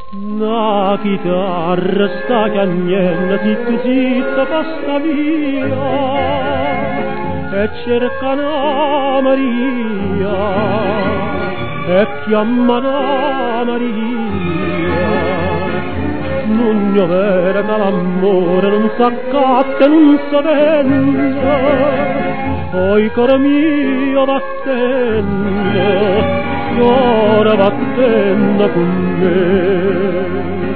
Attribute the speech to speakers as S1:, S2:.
S1: La chitarra sta cagnella, zitto zitto passa via e cerca una Maria e chiama una Maria. Non è vero che l'amore non s'accatta e non si vende, oi coro mio battendo, ora battendo con me.